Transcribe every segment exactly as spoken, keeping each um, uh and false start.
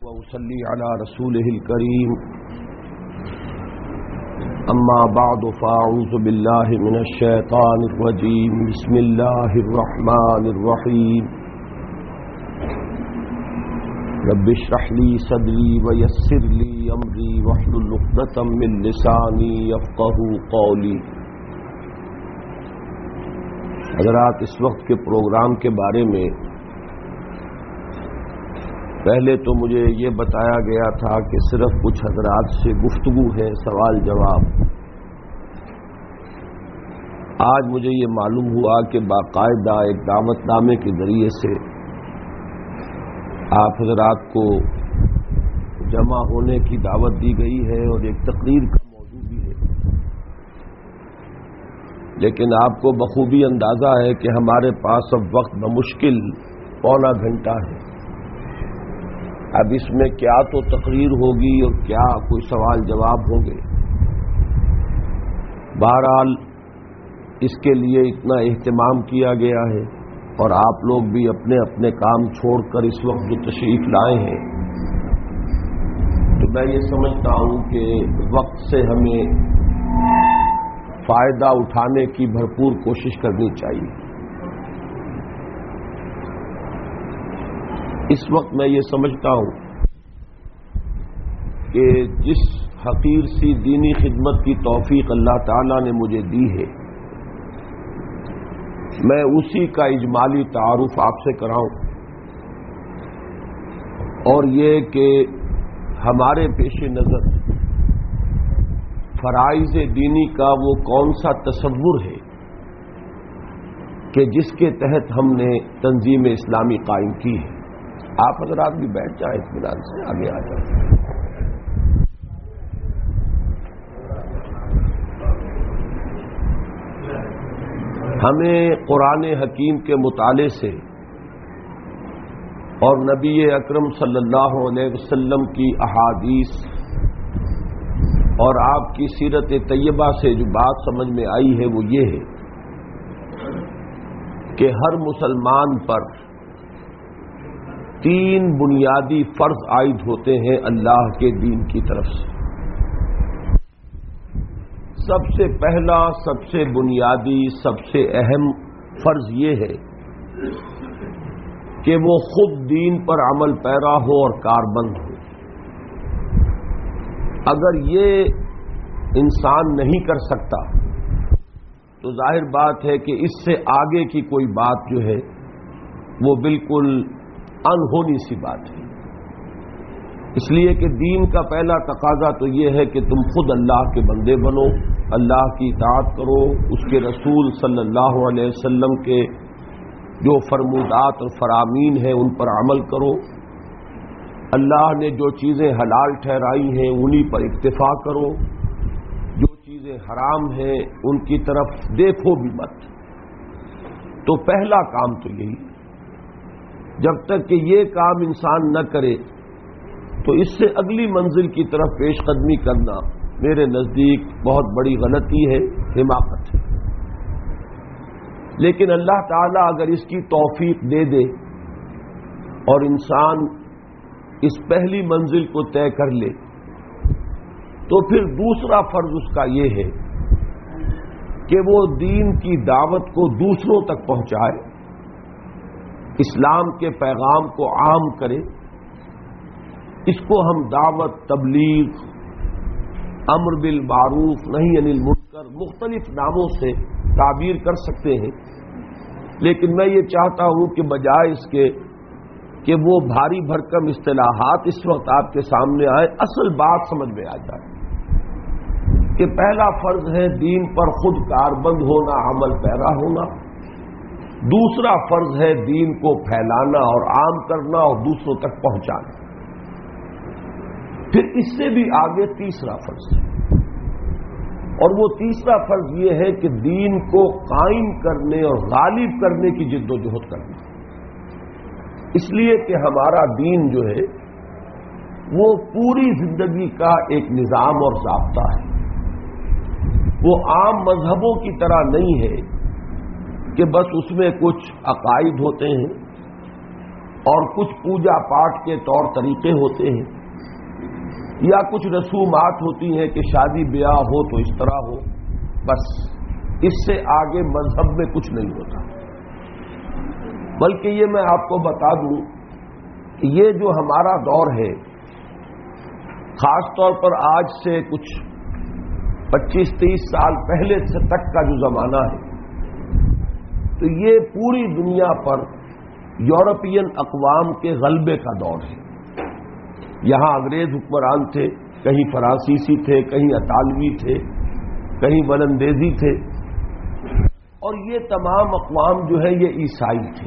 وصلی علی رسولہ الکریم اما بعد فاعوذ باللہ من الشیطان الرجیم بسم اللہ الرحمن الرحیم رب اشرح لی صدری ویسر لی امری واحلل عقدۃ من لسانی یفقہوا قولی۔ حضرات، اس وقت کے پروگرام کے بارے میں پہلے تو مجھے یہ بتایا گیا تھا کہ صرف کچھ حضرات سے گفتگو ہے، سوال جواب۔ آج مجھے یہ معلوم ہوا کہ باقاعدہ ایک دعوت نامے کے ذریعے سے آپ حضرات کو جمع ہونے کی دعوت دی گئی ہے اور ایک تقریر کا موضوع بھی ہے، لیکن آپ کو بخوبی اندازہ ہے کہ ہمارے پاس اب وقت بمشکل پونا گھنٹہ ہے۔ اب اس میں کیا تو تقریر ہوگی اور کیا کوئی سوال جواب ہوں گے۔ بہرحال اس کے لیے اتنا اہتمام کیا گیا ہے اور آپ لوگ بھی اپنے اپنے کام چھوڑ کر اس وقت جو تشریف لائے ہیں، تو میں یہ سمجھتا ہوں کہ وقت سے ہمیں فائدہ اٹھانے کی بھرپور کوشش کرنی چاہیے۔ اس وقت میں یہ سمجھتا ہوں کہ جس حقیر سی دینی خدمت کی توفیق اللہ تعالیٰ نے مجھے دی ہے، میں اسی کا اجمالی تعارف آپ سے کراؤں، اور یہ کہ ہمارے پیش نظر فرائض دینی کا وہ کون سا تصور ہے کہ جس کے تحت ہم نے تنظیم اسلامی قائم کی ہے۔ آپ حضرات بھی بیٹھ جائیں، اطمینان سے آگے آ جائیں۔ ہمیں قرآن حکیم کے مطالعے سے اور نبی اکرم صلی اللہ علیہ وسلم کی احادیث اور آپ کی سیرت طیبہ سے جو بات سمجھ میں آئی ہے وہ یہ ہے کہ ہر مسلمان پر تین بنیادی فرض عائد ہوتے ہیں اللہ کے دین کی طرف سے۔ سب سے پہلا، سب سے بنیادی، سب سے اہم فرض یہ ہے کہ وہ خود دین پر عمل پیرا ہو اور کاربند ہو۔ اگر یہ انسان نہیں کر سکتا تو ظاہر بات ہے کہ اس سے آگے کی کوئی بات جو ہے وہ بالکل انہونی سی بات ہے۔ اس لیے کہ دین کا پہلا تقاضا تو یہ ہے کہ تم خود اللہ کے بندے بنو، اللہ کی اطاعت کرو، اس کے رسول صلی اللہ علیہ وسلم کے جو فرمودات اور فرامین ہیں ان پر عمل کرو، اللہ نے جو چیزیں حلال ٹھہرائی ہیں انہی پر اکتفا کرو، جو چیزیں حرام ہیں ان کی طرف دیکھو بھی مت۔ تو پہلا کام تو یہی، جب تک کہ یہ کام انسان نہ کرے تو اس سے اگلی منزل کی طرف پیش قدمی کرنا میرے نزدیک بہت بڑی غلطی ہے، حماقت ہے۔ لیکن اللہ تعالیٰ اگر اس کی توفیق دے دے اور انسان اس پہلی منزل کو طے کر لے تو پھر دوسرا فرض اس کا یہ ہے کہ وہ دین کی دعوت کو دوسروں تک پہنچائے، اسلام کے پیغام کو عام کرے۔ اس کو ہم دعوت، تبلیغ، امر بالمعروف، نہی عن المنکر، مختلف ناموں سے تعبیر کر سکتے ہیں، لیکن میں یہ چاہتا ہوں کہ بجائے اس کے کہ وہ بھاری بھرکم اصطلاحات اس وقت آپ کے سامنے آئے، اصل بات سمجھ میں آ جائے کہ پہلا فرض ہے دین پر خود کاربند ہونا، عمل پیرا ہونا۔ دوسرا فرض ہے دین کو پھیلانا اور عام کرنا اور دوسروں تک پہنچانا۔ پھر اس سے بھی آگے تیسرا فرض ہے، اور وہ تیسرا فرض یہ ہے کہ دین کو قائم کرنے اور غالب کرنے کی جد و جہد کرنا۔ اس لیے کہ ہمارا دین جو ہے وہ پوری زندگی کا ایک نظام اور ضابطہ ہے، وہ عام مذہبوں کی طرح نہیں ہے کہ بس اس میں کچھ عقائد ہوتے ہیں اور کچھ پوجا پاٹ کے طور طریقے ہوتے ہیں یا کچھ رسومات ہوتی ہیں کہ شادی بیاہ ہو تو اس طرح ہو، بس اس سے آگے مذہب میں کچھ نہیں ہوتا۔ بلکہ یہ میں آپ کو بتا دوں کہ یہ جو ہمارا دور ہے، خاص طور پر آج سے کچھ پچیس تیس سال پہلے سے تک کا جو زمانہ ہے، تو یہ پوری دنیا پر یورپین اقوام کے غلبے کا دور ہے۔ یہاں انگریز حکمران تھے، کہیں فرانسیسی تھے، کہیں اطالوی تھے، کہیں ولندیزی تھے، اور یہ تمام اقوام جو ہے یہ عیسائی تھے۔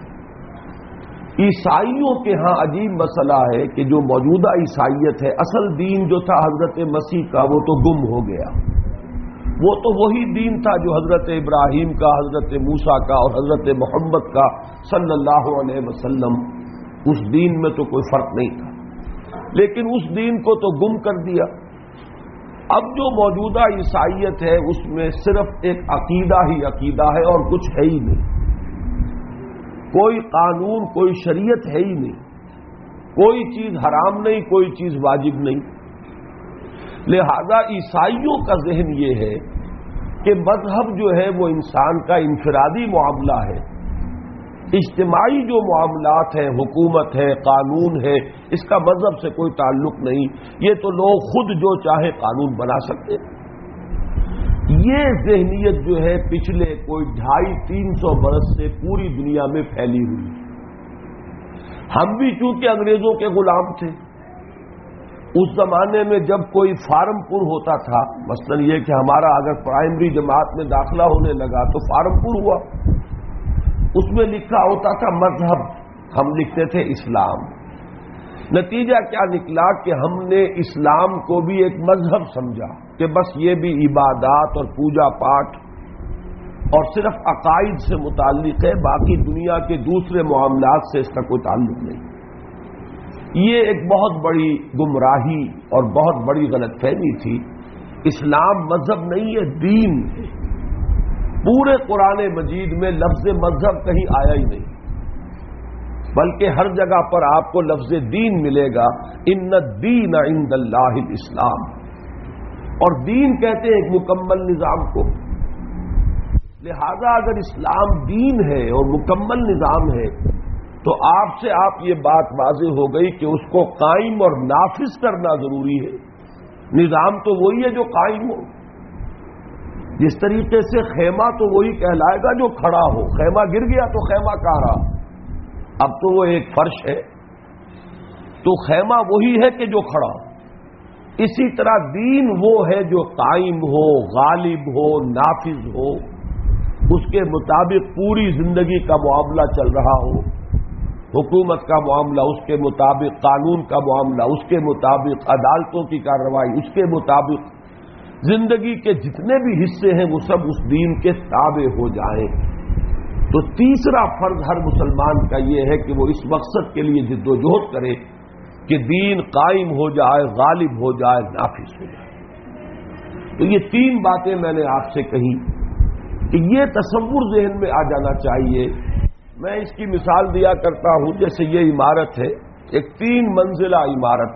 عیسائیوں کے ہاں عجیب مسئلہ ہے کہ جو موجودہ عیسائیت ہے، اصل دین جو تھا حضرت مسیح کا وہ تو گم ہو گیا۔ وہ تو وہی دین تھا جو حضرت ابراہیم کا، حضرت موسیٰ کا اور حضرت محمد کا صلی اللہ علیہ وسلم، اس دین میں تو کوئی فرق نہیں تھا، لیکن اس دین کو تو گم کر دیا۔ اب جو موجودہ عیسائیت ہے اس میں صرف ایک عقیدہ ہی عقیدہ ہے اور کچھ ہے ہی نہیں، کوئی قانون، کوئی شریعت ہے ہی نہیں، کوئی چیز حرام نہیں، کوئی چیز واجب نہیں۔ لہذا عیسائیوں کا ذہن یہ ہے کہ مذہب جو ہے وہ انسان کا انفرادی معاملہ ہے، اجتماعی جو معاملات ہیں، حکومت ہے، قانون ہے، اس کا مذہب سے کوئی تعلق نہیں، یہ تو لوگ خود جو چاہے قانون بنا سکتے ہیں۔ یہ ذہنیت جو ہے پچھلے کوئی ڈھائی تین سو برس سے پوری دنیا میں پھیلی ہوئی ہے۔ ہم بھی چونکہ انگریزوں کے غلام تھے، اس زمانے میں جب کوئی فارم پر ہوتا تھا، مثلا یہ کہ ہمارا اگر پرائمری جماعت میں داخلہ ہونے لگا تو فارم پر ہوا، اس میں لکھا ہوتا تھا مذہب، ہم لکھتے تھے اسلام۔ نتیجہ کیا نکلا کہ ہم نے اسلام کو بھی ایک مذہب سمجھا کہ بس یہ بھی عبادات اور پوجا پاٹ اور صرف عقائد سے متعلق ہے، باقی دنیا کے دوسرے معاملات سے اس کا کوئی تعلق نہیں۔ یہ ایک بہت بڑی گمراہی اور بہت بڑی غلط فہمی تھی۔ اسلام مذہب نہیں ہے، دین ہے۔ پورے قرآن مجید میں لفظ مذہب کہیں آیا ہی نہیں، بلکہ ہر جگہ پر آپ کو لفظ دین ملے گا، ان الدین عند اللہ الاسلام، اور دین کہتے ہیں ایک مکمل نظام کو۔ لہذا اگر اسلام دین ہے اور مکمل نظام ہے تو آپ سے آپ یہ بات واضح ہو گئی کہ اس کو قائم اور نافذ کرنا ضروری ہے۔ نظام تو وہی ہے جو قائم ہو، جس طریقے سے خیمہ تو وہی کہلائے گا جو کھڑا ہو، خیمہ گر گیا تو خیمہ کہاں رہا، اب تو وہ ایک فرش ہے، تو خیمہ وہی ہے کہ جو کھڑا ہو۔ اسی طرح دین وہ ہے جو قائم ہو، غالب ہو، نافذ ہو، اس کے مطابق پوری زندگی کا معاملہ چل رہا ہو، حکومت کا معاملہ اس کے مطابق، قانون کا معاملہ اس کے مطابق، عدالتوں کی کارروائی اس کے مطابق، زندگی کے جتنے بھی حصے ہیں وہ سب اس دین کے تابع ہو جائیں۔ تو تیسرا فرض ہر مسلمان کا یہ ہے کہ وہ اس مقصد کے لیے جد و جہد کرے کہ دین قائم ہو جائے، غالب ہو جائے، نافذ ہو جائے۔ تو یہ تین باتیں میں نے آپ سے کہی کہ یہ تصور ذہن میں آ جانا چاہیے۔ میں اس کی مثال دیا کرتا ہوں، جیسے یہ عمارت ہے، ایک تین منزلہ عمارت،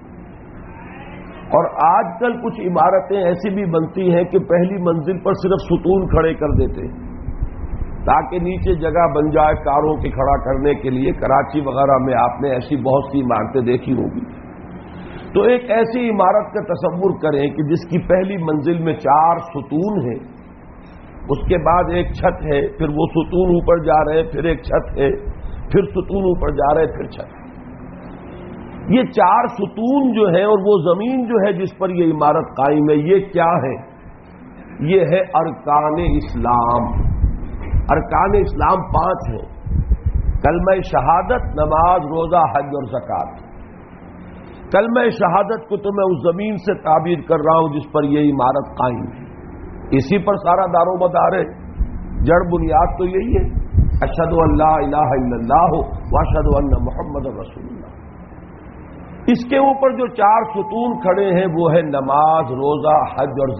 اور آج کل کچھ عمارتیں ایسی بھی بنتی ہیں کہ پہلی منزل پر صرف ستون کھڑے کر دیتے ہیں تاکہ نیچے جگہ بن جائے کاروں کے کھڑا کرنے کے لیے۔ کراچی وغیرہ میں آپ نے ایسی بہت سی عمارتیں دیکھی ہوگی۔ تو ایک ایسی عمارت کا تصور کریں کہ جس کی پہلی منزل میں چار ستون ہیں، اس کے بعد ایک چھت ہے، پھر وہ ستون اوپر جا رہے، پھر ایک چھت ہے، پھر ستون اوپر جا رہے، پھر چھت ہے۔ یہ چار ستون جو ہے اور وہ زمین جو ہے جس پر یہ عمارت قائم ہے، یہ کیا ہے؟ یہ ہے ارکان اسلام۔ ارکان اسلام پانچ ہیں: کلمہ شہادت، نماز، روزہ، حج اور زکوٰۃ۔ کلمہ شہادت کو تو میں اس زمین سے تعبیر کر رہا ہوں جس پر یہ عمارت قائم ہے، اسی پر سارا دار و مدار ہے، جڑ بنیاد تو یہی ہے، اشہد ان لا الہ الا اللہ واشہد ان محمد رسول اللہ۔ اس کے اوپر جو چار ستون کھڑے ہیں وہ ہے نماز، روزہ، حج اور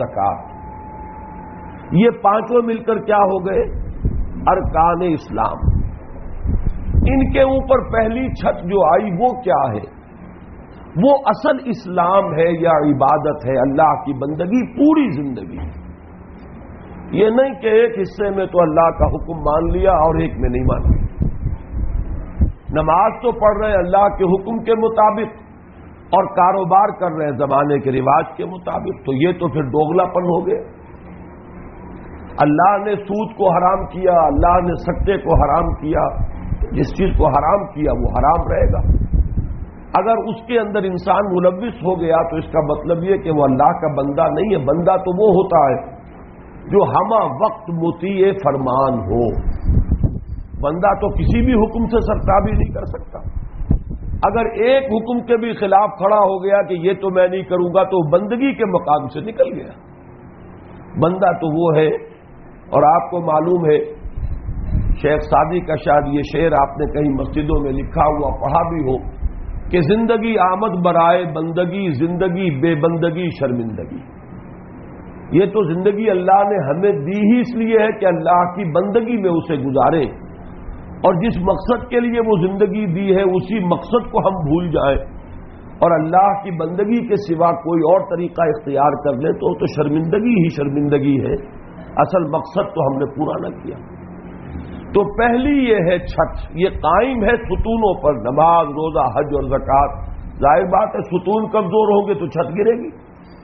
زکوٰۃ۔ یہ پانچوں مل کر کیا ہو گئے؟ ارکان اسلام۔ ان کے اوپر پہلی چھت جو آئی وہ کیا ہے؟ وہ اصل اسلام ہے یا عبادت ہے، اللہ کی بندگی پوری زندگی۔ یہ نہیں کہ ایک حصے میں تو اللہ کا حکم مان لیا اور ایک میں نہیں مانا۔ نماز تو پڑھ رہے اللہ کے حکم کے مطابق اور کاروبار کر رہے زمانے کے رواج کے مطابق، تو یہ تو پھر دوگلا پن ہو گئے۔ اللہ نے سود کو حرام کیا، اللہ نے سٹے کو حرام کیا، جس چیز کو حرام کیا وہ حرام رہے گا۔ اگر اس کے اندر انسان ملوث ہو گیا تو اس کا مطلب یہ کہ وہ اللہ کا بندہ نہیں ہے۔ بندہ تو وہ ہوتا ہے جو ہمہ وقت مطیع فرمان ہو۔ بندہ تو کسی بھی حکم سے سرتابی نہیں کر سکتا۔ اگر ایک حکم کے بھی خلاف کھڑا ہو گیا کہ یہ تو میں نہیں کروں گا، تو بندگی کے مقام سے نکل گیا۔ بندہ تو وہ ہے، اور آپ کو معلوم ہے شیخ سعدی کا شاید یہ شعر آپ نے کہیں مسجدوں میں لکھا ہوا پڑھا بھی ہو کہ زندگی آمد برائے بندگی، زندگی بے بندگی شرمندگی۔ یہ تو زندگی اللہ نے ہمیں دی ہی اس لیے ہے کہ اللہ کی بندگی میں اسے گزارے، اور جس مقصد کے لیے وہ زندگی دی ہے اسی مقصد کو ہم بھول جائیں اور اللہ کی بندگی کے سوا کوئی اور طریقہ اختیار کر لیں تو تو شرمندگی ہی شرمندگی ہے، اصل مقصد تو ہم نے پورا نہ کیا۔ تو پہلی یہ ہے چھت، یہ قائم ہے ستونوں پر، نماز، روزہ، حج اور زکوٰۃ۔ ظاہر بات ہے ستون کمزور ہوں گے تو چھت گرے گی،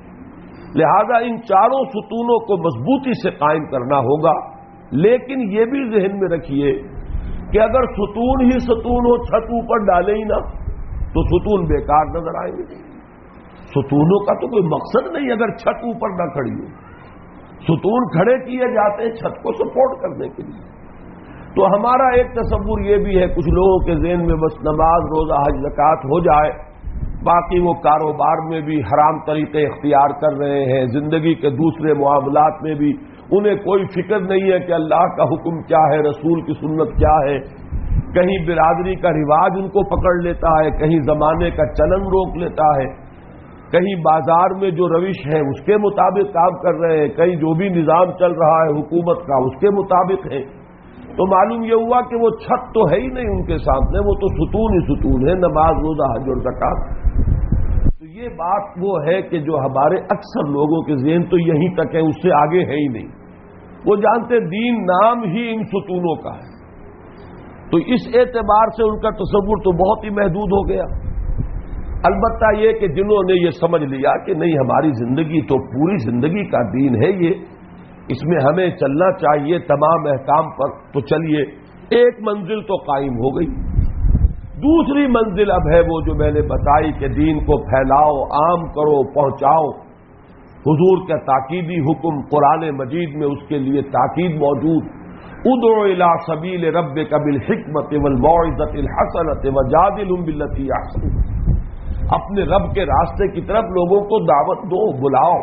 لہذا ان چاروں ستونوں کو مضبوطی سے قائم کرنا ہوگا۔ لیکن یہ بھی ذہن میں رکھیے کہ اگر ستون ہی ستون ہو، چھت اوپر ڈالے ہی نہ تو ستون بیکار نظر آئیں گے۔ ستونوں کا تو کوئی مقصد نہیں اگر چھت اوپر نہ کھڑی ہو۔ ستون کھڑے کیے جاتے ہیں چھت کو سپورٹ کرنے کے لیے۔ تو ہمارا ایک تصور یہ بھی ہے کچھ لوگوں کے ذہن میں بس نماز، روزہ، حج، زکوٰۃ ہو جائے، باقی وہ کاروبار میں بھی حرام طریقے اختیار کر رہے ہیں، زندگی کے دوسرے معاملات میں بھی انہیں کوئی فکر نہیں ہے کہ اللہ کا حکم کیا ہے، رسول کی سنت کیا ہے۔ کہیں برادری کا رواج ان کو پکڑ لیتا ہے، کہیں زمانے کا چلن روک لیتا ہے، کہیں بازار میں جو روش ہے اس کے مطابق کام کر رہے ہیں، کہیں جو بھی نظام چل رہا ہے حکومت کا اس کے مطابق ہے۔ تو معلوم یہ ہوا کہ وہ چھت تو ہے ہی نہیں ان کے سامنے، وہ تو ستون ہی ستون ہے، نماز، روزہ، حج اور زکوٰۃ۔ تو یہ بات وہ ہے کہ جو ہمارے اکثر لوگوں کے ذہن تو یہیں تک ہے، اس سے آگے ہے ہی نہیں۔ وہ جانتے دین نام ہی ان ستونوں کا ہے، تو اس اعتبار سے ان کا تصور تو بہت ہی محدود ہو گیا۔ البتہ یہ کہ جنہوں نے یہ سمجھ لیا کہ نہیں ہماری زندگی تو پوری زندگی کا دین ہے، یہ اس میں ہمیں چلنا چاہیے تمام احکام پر، تو چلیے ایک منزل تو قائم ہو گئی۔ دوسری منزل اب ہے وہ جو میں نے بتائی کہ دین کو پھیلاؤ، عام کرو، پہنچاؤ۔ حضور کا تاکیدی حکم قرآن مجید میں اس کے لیے تاکید موجود، ادعو الی سبیل ربک بالحکمۃ والموعظۃ الحسنۃ وجادلھم باللتی احسن۔ اپنے رب کے راستے کی طرف لوگوں کو دعوت دو، بلاؤ۔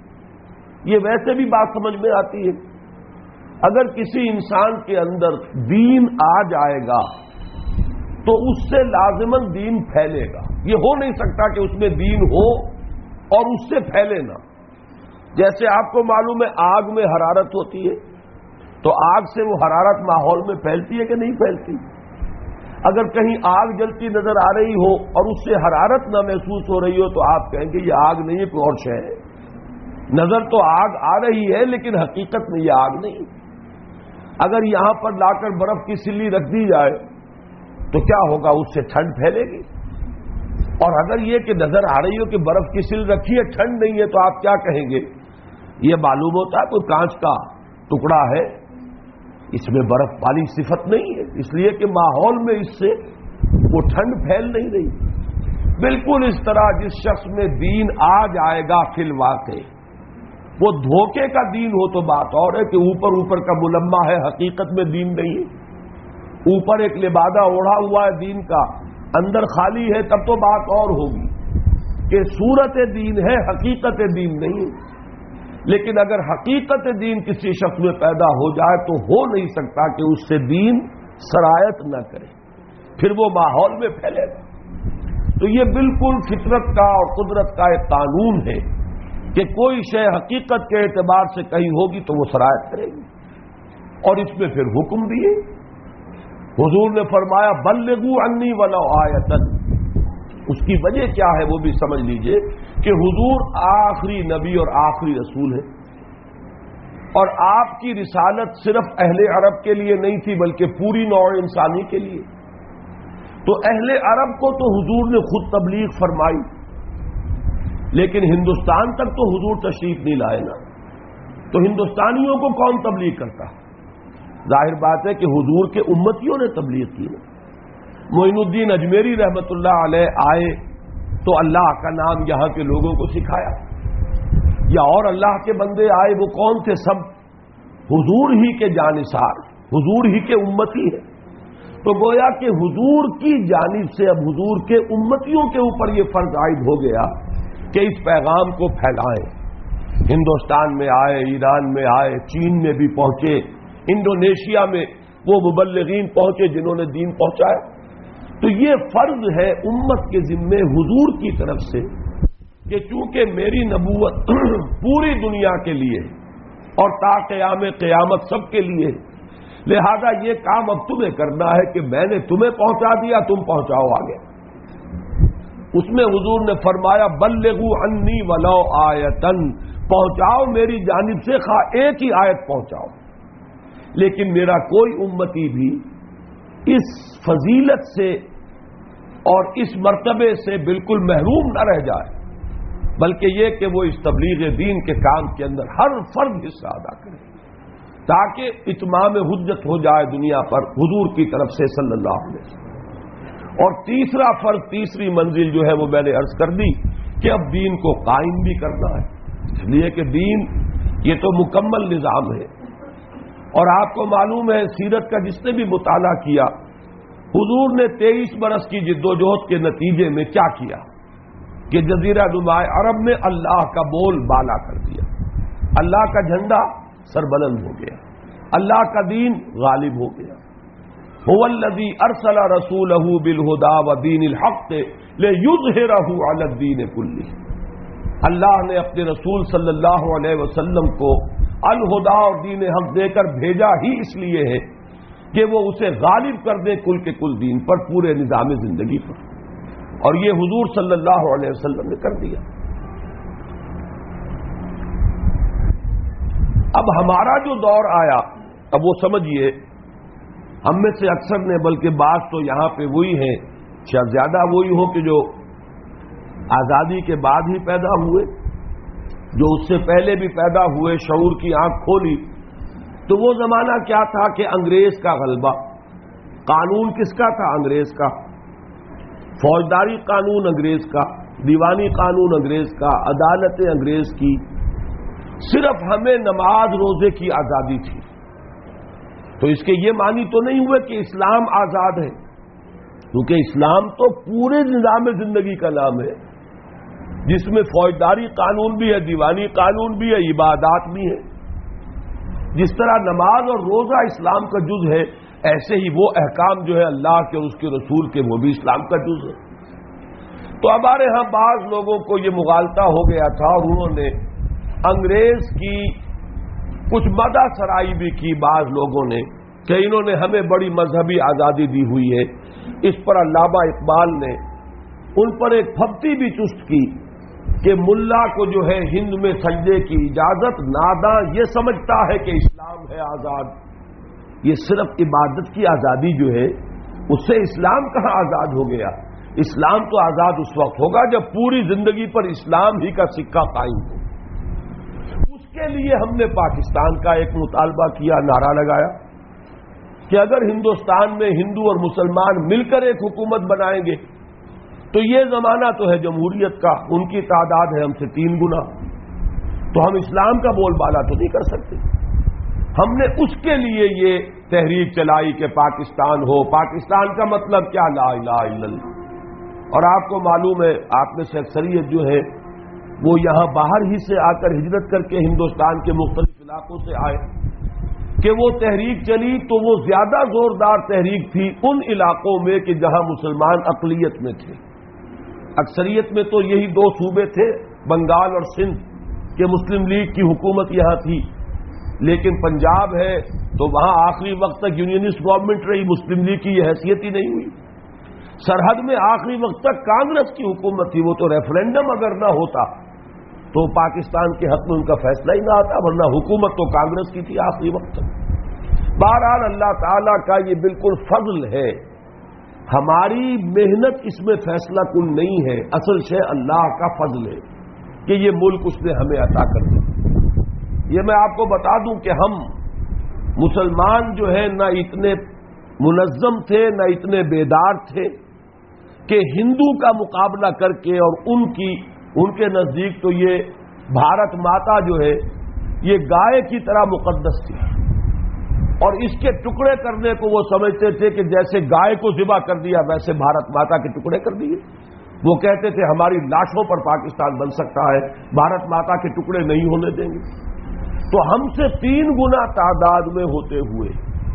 یہ ویسے بھی بات سمجھ میں آتی ہے، اگر کسی انسان کے اندر دین آ جائے گا تو اس سے لازماً دین پھیلے گا۔ یہ ہو نہیں سکتا کہ اس میں دین ہو اور اس سے پھیلے نہ۔ جیسے آپ کو معلوم ہے آگ میں حرارت ہوتی ہے، تو آگ سے وہ حرارت ماحول میں پھیلتی ہے کہ نہیں پھیلتی؟ اگر کہیں آگ جلتی نظر آ رہی ہو اور اس سے حرارت نہ محسوس ہو رہی ہو تو آپ کہیں گے یہ آگ نہیں ہے، کوئی اور شے ہے۔ نظر تو آگ آ رہی ہے لیکن حقیقت میں یہ آگ نہیں۔ اگر یہاں پر لا کر برف کی سلی رکھ دی جائے تو کیا ہوگا؟ اس سے ٹھنڈ پھیلے گی۔ اور اگر یہ کہ نظر آ رہی ہو کہ برف کی سل رکھی ہے، ٹھنڈ نہیں ہے، تو آپ کیا کہیں گے؟ یہ معلوم ہوتا ہے کوئی کانچ کا ٹکڑا ہے، اس میں برف والی صفت نہیں ہے، اس لیے کہ ماحول میں اس سے وہ ٹھنڈ پھیل نہیں رہی۔ بالکل اس طرح جس شخص میں دین آ جائے گا فی الواقع، وہ دھوکے کا دین ہو تو بات اور ہے کہ اوپر اوپر کا ملمہ ہے، حقیقت میں دین نہیں ہے۔ اوپر ایک لبادہ اوڑھا ہوا ہے دین کا، اندر خالی ہے، تب تو بات اور ہوگی کہ صورت دین ہے، حقیقت دین نہیں ہے۔ لیکن اگر حقیقت دین کسی شخص میں پیدا ہو جائے تو ہو نہیں سکتا کہ اس سے دین سرایت نہ کرے، پھر وہ ماحول میں پھیلے گا۔ تو یہ بالکل فطرت کا اور قدرت کا ایک قانون ہے کہ کوئی شے حقیقت کے اعتبار سے کہیں ہوگی تو وہ سرایت کرے گی، اور اس میں پھر حکم بھی ہے۔ حضور نے فرمایا بلغوا عنی ولو آیۃ، اس کی وجہ کیا ہے وہ بھی سمجھ لیجئے کہ حضور آخری نبی اور آخری رسول ہے، اور آپ کی رسالت صرف اہل عرب کے لیے نہیں تھی بلکہ پوری نوع انسانی کے لیے. تو اہل عرب کو تو حضور نے خود تبلیغ فرمائی، لیکن ہندوستان تک تو حضور تشریف نہیں لائے نا، تو ہندوستانیوں کو کون تبلیغ کرتا؟ ظاہر بات ہے کہ حضور کے امتیوں نے تبلیغ کی نا. معین الدین اجمیری رحمت اللہ علیہ آئے تو اللہ کا نام یہاں کے لوگوں کو سکھایا، یا اور اللہ کے بندے آئے، وہ کون تھے؟ سب حضور ہی کے جانثار، حضور ہی کے امتی ہیں. تو گویا کہ حضور کی جانب سے اب حضور کے امتیوں کے اوپر یہ فرض عائد ہو گیا کہ اس پیغام کو پھیلائیں. ہندوستان میں آئے، ایران میں آئے، چین میں بھی پہنچے، انڈونیشیا میں وہ مبلغین پہنچے جنہوں نے دین پہنچایا. تو یہ فرض ہے امت کے ذمے حضور کی طرف سے کہ چونکہ میری نبوت پوری دنیا کے لیے اور تا قیام قیامت سب کے لیے، لہذا یہ کام اب تمہیں کرنا ہے کہ میں نے تمہیں پہنچا دیا، تم پہنچاؤ آگے. اس میں حضور نے فرمایا بلغوا عنی ولو آیتن، پہنچاؤ میری جانب سے خواہ ایک ہی آیت پہنچاؤ، لیکن میرا کوئی امتی بھی اس فضیلت سے اور اس مرتبے سے بالکل محروم نہ رہ جائے، بلکہ یہ کہ وہ اس تبلیغ دین کے کام کے اندر ہر فرد حصہ ادا کرے تاکہ اتمام حجت ہو جائے دنیا پر حضور کی طرف سے صلی اللہ علیہ وسلم. اور تیسرا فرض، تیسری منزل جو ہے وہ میں نے عرض کر دی کہ اب دین کو قائم بھی کرنا ہے، اس لیے کہ دین یہ تو مکمل نظام ہے. اور آپ کو معلوم ہے سیرت کا جس نے بھی مطالعہ کیا، حضور نے تیئیس برس کی جد و جہد کے نتیجے میں کیا کیا کہ جزیرہ نما عرب میں اللہ کا بول بالا کر دیا، اللہ کا جھنڈا سربلند ہو گیا، اللہ کا دین غالب ہو گیا. هو الذی ارسل رسولہ بالہدی ودین الحق لیظہرہ علی الدین کلہ. اللہ نے اپنے رسول صلی اللہ علیہ وسلم کو الہدا اور دین حق دے کر بھیجا ہی اس لیے ہے کہ وہ اسے غالب کر دے کل کے کل دین پر، پورے نظام زندگی پر، اور یہ حضور صلی اللہ علیہ وسلم نے کر دیا. اب ہمارا جو دور آیا، اب وہ سمجھیے ہم میں سے اکثر نے، بلکہ بعض تو یہاں پہ وہی ہیں، شاید زیادہ وہی ہو کہ جو آزادی کے بعد ہی پیدا ہوئے، جو اس سے پہلے بھی پیدا ہوئے، شعور کی آنکھ کھولی. تو وہ زمانہ کیا تھا کہ انگریز کا غلبہ، قانون کس کا تھا؟ انگریز کا. فوجداری قانون انگریز کا، دیوانی قانون انگریز کا، عدالتیں انگریز کی. صرف ہمیں نماز روزے کی آزادی تھی. تو اس کے یہ معنی تو نہیں ہوئے کہ اسلام آزاد ہے، کیونکہ اسلام تو پورے نظام زندگی کا نام ہے جس میں فوجداری قانون بھی ہے، دیوانی قانون بھی ہے، عبادات بھی ہے. جس طرح نماز اور روزہ اسلام کا جز ہے، ایسے ہی وہ احکام جو ہے اللہ کے اور اس کے رسول کے، وہ بھی اسلام کا جز ہے. تو ہمارے ہاں بعض لوگوں کو یہ مغالطہ ہو گیا تھا اور انہوں نے انگریز کی کچھ مدح سرائی بھی کی بعض لوگوں نے کہ انہوں نے ہمیں بڑی مذہبی آزادی دی ہوئی ہے. اس پر علامہ اقبال نے ان پر ایک پھبتی بھی چست کی کہ ملا کو جو ہے ہند میں سجدے کی اجازت، ناداں یہ سمجھتا ہے کہ اسلام ہے آزاد. یہ صرف عبادت کی آزادی جو ہے اس سے اسلام کہاں آزاد ہو گیا؟ اسلام تو آزاد اس وقت ہوگا جب پوری زندگی پر اسلام ہی کا سکہ قائم ہو. اس کے لیے ہم نے پاکستان کا ایک مطالبہ کیا، نعرہ لگایا کہ اگر ہندوستان میں ہندو اور مسلمان مل کر ایک حکومت بنائیں گے تو یہ زمانہ تو ہے جمہوریت کا، ان کی تعداد ہے ہم سے تین گنا، تو ہم اسلام کا بول بالا تو نہیں کر سکتے. ہم نے اس کے لیے یہ تحریک چلائی کہ پاکستان ہو. پاکستان کا مطلب کیا؟ لا الہ الا اللہ. اور آپ کو معلوم ہے، آپ میں سے اکثریت جو ہے وہ یہاں باہر ہی سے آ کر ہجرت کر کے ہندوستان کے مختلف علاقوں سے آئے کہ وہ تحریک چلی تو وہ زیادہ زوردار تحریک تھی ان علاقوں میں کہ جہاں مسلمان اقلیت میں تھے. اکثریت میں تو یہی دو صوبے تھے، بنگال اور سندھ، کہ مسلم لیگ کی حکومت یہاں تھی، لیکن پنجاب ہے، تو وہاں آخری وقت تک یونینسٹ گورنمنٹ رہی، مسلم لیگ کی یہ حیثیت ہی نہیں ہوئی۔ سرحد میں آخری وقت تک کانگریس کی حکومت تھی، وہ تو ریفرینڈم اگر نہ ہوتا تو پاکستان کے حق میں ان کا فیصلہ ہی نہ آتا، ورنہ حکومت تو کانگریس کی تھی آخری وقت تک۔ بہرحال اللہ تعالیٰ کا یہ بالکل فضل ہے، ہماری محنت اس میں فیصلہ کن نہیں ہے، اصل شے اللہ کا فضل ہے کہ یہ ملک اس نے ہمیں عطا کر دیا۔ یہ میں آپ کو بتا دوں کہ ہم مسلمان جو ہے نہ اتنے منظم تھے نہ اتنے بیدار تھے کہ ہندو کا مقابلہ کر کے، اور ان کی ان کے نزدیک تو یہ بھارت ماتا جو ہے یہ گائے کی طرح مقدس تھی، اور اس کے ٹکڑے کرنے کو وہ سمجھتے تھے کہ جیسے گائے کو ذبح کر دیا ویسے بھارت ماتا کے ٹکڑے کر دیے۔ وہ کہتے تھے ہماری لاشوں پر پاکستان بن سکتا ہے، بھارت ماتا کے ٹکڑے نہیں ہونے دیں گے۔ تو ہم سے تین گنا تعداد میں ہوتے ہوئے،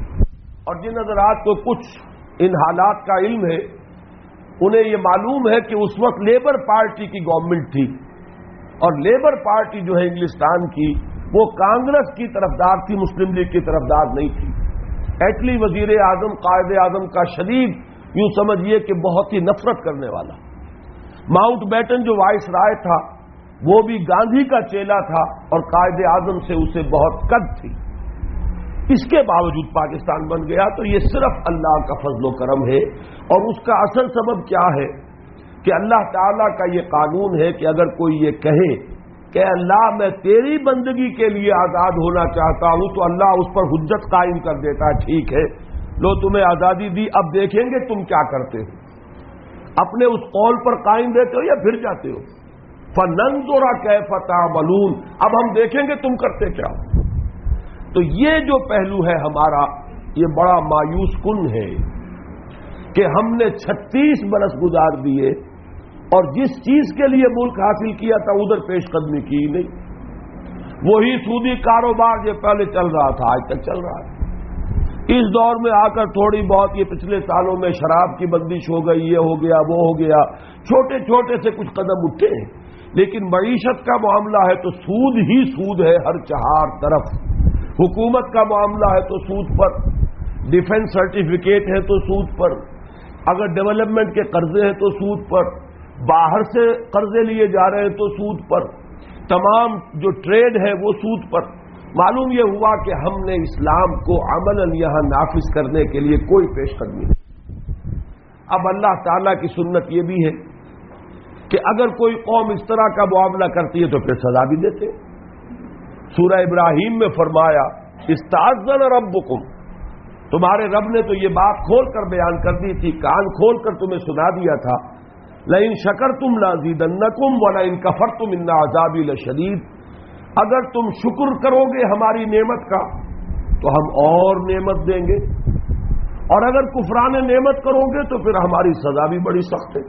اور جن حضرات کو کچھ ان حالات کا علم ہے انہیں یہ معلوم ہے کہ اس وقت لیبر پارٹی کی گورنمنٹ تھی، اور لیبر پارٹی جو ہے انگلستان کی وہ کانگریس کی طرفدار تھی، مسلم لیگ کی طرفدار نہیں تھی۔ ایٹلی وزیر اعظم قائد اعظم کا شدید یوں سمجھیے کہ بہت ہی نفرت کرنے والا، ماؤنٹ بیٹن جو وائس رائے تھا وہ بھی گاندھی کا چیلا تھا اور قائد اعظم سے اسے بہت قد تھی۔ اس کے باوجود پاکستان بن گیا، تو یہ صرف اللہ کا فضل و کرم ہے، اور اس کا اصل سبب کیا ہے کہ اللہ تعالیٰ کا یہ قانون ہے کہ اگر کوئی یہ کہے کہ اللہ میں تیری بندگی کے لیے آزاد ہونا چاہتا ہوں، تو اللہ اس پر حجت قائم کر دیتا ہے، ٹھیک ہے لو تمہیں آزادی دی، اب دیکھیں گے تم کیا کرتے ہو، اپنے اس قول پر قائم رہتے ہو یا پھر جاتے ہو، فَنَنظُرَ كَيْفَ تَعْمَلُونَ، اب ہم دیکھیں گے تم کرتے کیا ہو۔ تو یہ جو پہلو ہے ہمارا، یہ بڑا مایوس کن ہے کہ ہم نے چھتیس برس گزار دیے اور جس چیز کے لیے ملک حاصل کیا تھا ادھر پیش قدمی کی نہیں، وہی سودی کاروبار جو پہلے چل رہا تھا آج تک چل رہا ہے۔ اس دور میں آ کر تھوڑی بہت یہ پچھلے سالوں میں شراب کی بندش ہو گئی، یہ ہو گیا وہ ہو گیا، چھوٹے چھوٹے سے کچھ قدم اٹھے، لیکن معیشت کا معاملہ ہے تو سود ہی سود ہے ہر چہار طرف، حکومت کا معاملہ ہے تو سود پر، ڈیفنس سرٹیفکیٹ ہے تو سود پر، اگر ڈیولپمنٹ کے قرضے ہیں تو سود پر، باہر سے قرضے لیے جا رہے ہیں تو سود پر، تمام جو ٹریڈ ہے وہ سود پر۔ معلوم یہ ہوا کہ ہم نے اسلام کو عملاً یہاں نافذ کرنے کے لیے کوئی پیش قدمی نہیں۔ اب اللہ تعالیٰ کی سنت یہ بھی ہے کہ اگر کوئی قوم اس طرح کا معاملہ کرتی ہے تو پھر سزا بھی دیتے۔ سورہ ابراہیم میں فرمایا استاذن ربکم، تمہارے رب نے تو یہ بات کھول کر بیان کر دی تھی، کان کھول کر تمہیں سنا دیا تھا، لئن شکرتم لازیدنکم ولئن کفرتم ان عذابی لشدید، اگر تم شکر کرو گے ہماری نعمت کا تو ہم اور نعمت دیں گے، اور اگر کفران نعمت کرو گے تو پھر ہماری سزا بھی بڑی سخت ہے۔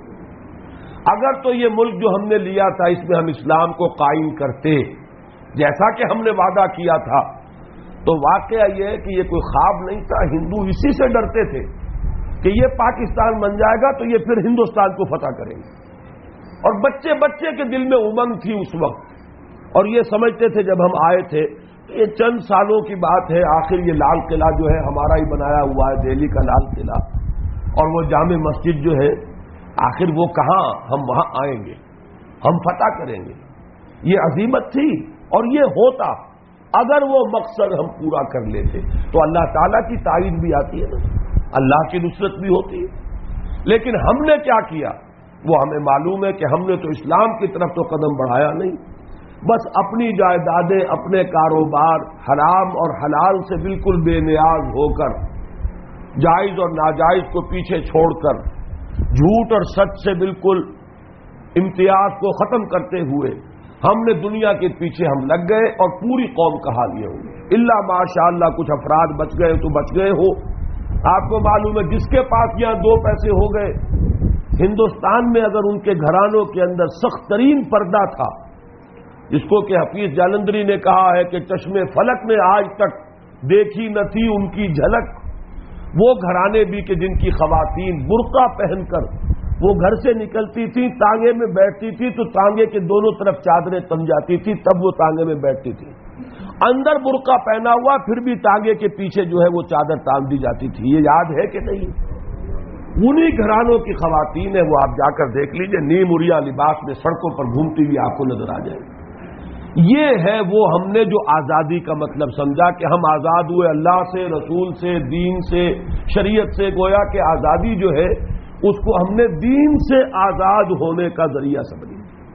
اگر تو یہ ملک جو ہم نے لیا تھا اس میں ہم اسلام کو قائم کرتے جیسا کہ ہم نے وعدہ کیا تھا، تو واقعہ یہ ہے کہ یہ کوئی خواب نہیں تھا، ہندو اسی سے ڈرتے تھے کہ یہ پاکستان بن جائے گا تو یہ پھر ہندوستان کو فتح کریں گے، اور بچے بچے کے دل میں امنگ تھی اس وقت، اور یہ سمجھتے تھے جب ہم آئے تھے یہ چند سالوں کی بات ہے، آخر یہ لال قلعہ جو ہے ہمارا ہی بنایا ہوا ہے، دہلی کا لال قلعہ، اور وہ جامع مسجد جو ہے آخر وہ کہاں ہم وہاں آئیں گے، ہم فتح کریں گے، یہ عزیمت تھی، اور یہ ہوتا اگر وہ مقصد ہم پورا کر لیتے تو اللہ تعالیٰ کی تائید بھی آتی ہے نا، اللہ کی نصرت بھی ہوتی ہے۔ لیکن ہم نے کیا کیا وہ ہمیں معلوم ہے کہ ہم نے تو اسلام کی طرف تو قدم بڑھایا نہیں، بس اپنی جائیدادیں، اپنے کاروبار حرام اور حلال سے بالکل بے نیاز ہو کر، جائز اور ناجائز کو پیچھے چھوڑ کر، جھوٹ اور سچ سے بالکل امتیاز کو ختم کرتے ہوئے ہم نے دنیا کے پیچھے ہم لگ گئے، اور پوری قوم کا حال یہ ہو گیا، اللہ ماشاء اللہ کچھ افراد بچ گئے تو بچ گئے ہو۔ آپ کو معلوم ہے جس کے پاس یہاں دو پیسے ہو گئے، ہندوستان میں اگر ان کے گھرانوں کے اندر سخت ترین پردہ تھا، جس کو کہ حفیظ جالندری نے کہا ہے کہ چشمے فلک نے آج تک دیکھی نہ تھی ان کی جھلک، وہ گھرانے بھی کہ جن کی خواتین برقع پہن کر وہ گھر سے نکلتی تھی، تانگے میں بیٹھتی تھی تو تانگے کے دونوں طرف چادریں تن جاتی تھی، تب وہ تانگے میں بیٹھتی تھی، اندر برقع پہنا ہوا پھر بھی ٹانگے کے پیچھے جو ہے وہ چادر ٹانگ دی جاتی تھی. یہ یاد ہے کہ نہیں؟ انہی گھرانوں کی خواتین ہیں، وہ آپ جا کر دیکھ لیجئے، نیم اریا لباس میں سڑکوں پر گھومتی ہوئی آپ کو نظر آ جائے. یہ ہے وہ ہم نے جو آزادی کا مطلب سمجھا کہ ہم آزاد ہوئے اللہ سے، رسول سے، دین سے، شریعت سے. گویا کہ آزادی جو ہے اس کو ہم نے دین سے آزاد ہونے کا ذریعہ سمجھی.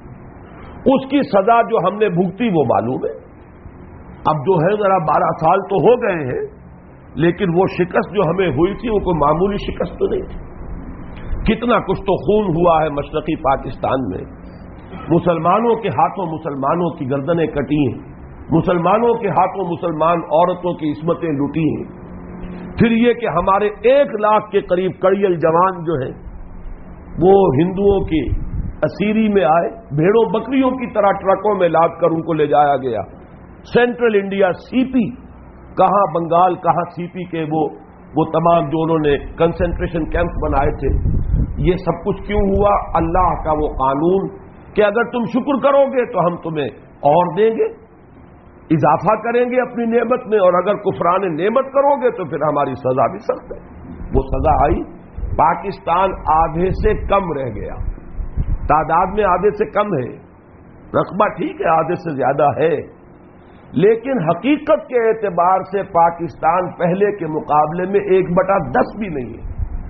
اس کی سزا جو ہم نے بھگتی وہ معلوم ہے. اب جو ہے ذرا بارہ سال تو ہو گئے ہیں، لیکن وہ شکست جو ہمیں ہوئی تھی وہ کوئی معمولی شکست تو نہیں تھی. کتنا کچھ تو خون ہوا ہے مشرقی پاکستان میں، مسلمانوں کے ہاتھوں مسلمانوں کی گردنیں کٹی ہیں، مسلمانوں کے ہاتھوں مسلمان عورتوں کی عصمتیں لوٹی ہیں. پھر یہ کہ ہمارے ایک لاکھ کے قریب کڑیل جوان جو ہیں وہ ہندوؤں کی اسیری میں آئے، بھیڑوں بکریوں کی طرح ٹرکوں میں لاد کر ان کو لے جایا گیا. سینٹرل انڈیا سی پی، کہاں بنگال کہاں سی پی کے وہ وہ تمام جو انہوں نے کنسنٹریشن کیمپ بنائے تھے. یہ سب کچھ کیوں ہوا؟ اللہ کا وہ قانون کہ اگر تم شکر کرو گے تو ہم تمہیں اور دیں گے، اضافہ کریں گے اپنی نعمت میں، اور اگر کفران نعمت کرو گے تو پھر ہماری سزا بھی سخت ہے. وہ سزا آئی. پاکستان آدھے سے کم رہ گیا، تعداد میں آدھے سے کم ہے، رقبہ ٹھیک ہے آدھے سے زیادہ ہے، لیکن حقیقت کے اعتبار سے پاکستان پہلے کے مقابلے میں ایک بٹا دس بھی نہیں ہے.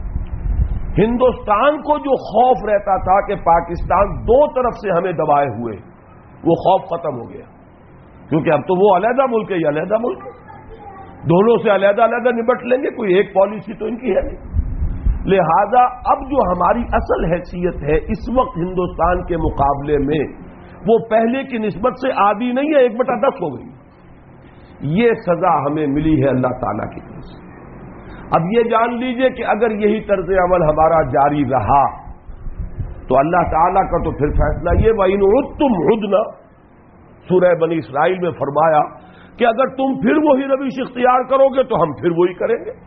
ہندوستان کو جو خوف رہتا تھا کہ پاکستان دو طرف سے ہمیں دبائے ہوئے، وہ خوف ختم ہو گیا، کیونکہ اب تو وہ علیحدہ ملک ہے، یہ علیحدہ ملک ہے، دونوں سے علیحدہ علیحدہ نبٹ لیں گے، کوئی ایک پالیسی تو ان کی ہے نہیں. لہذا اب جو ہماری اصل حیثیت ہے اس وقت ہندوستان کے مقابلے میں، وہ پہلے کی نسبت سے آدھی نہیں ہے، ایک بٹا دس ہو گئی. یہ سزا ہمیں ملی ہے اللہ تعالیٰ کی طرف سے. اب یہ جان لیجئے کہ اگر یہی طرز عمل ہمارا جاری رہا تو اللہ تعالیٰ کا تو پھر فیصلہ یہ وَإِنْ عُدْتُمْ عُدْنَا، سورہ بنی اسرائیل میں فرمایا کہ اگر تم پھر وہی روش اختیار کرو گے تو ہم پھر وہی کریں گے.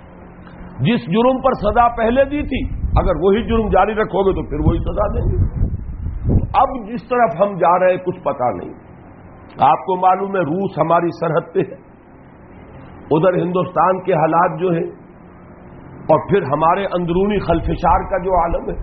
جس جرم پر سزا پہلے دی تھی اگر وہی جرم جاری رکھو گے تو پھر وہی سزا دیں گے. اب جس طرف ہم جا رہے ہیں کچھ پتہ نہیں. آپ کو معلوم ہے روس ہماری سرحد پہ ہے، ادھر ہندوستان کے حالات جو ہیں، اور پھر ہمارے اندرونی خلفشار کا جو عالم ہے.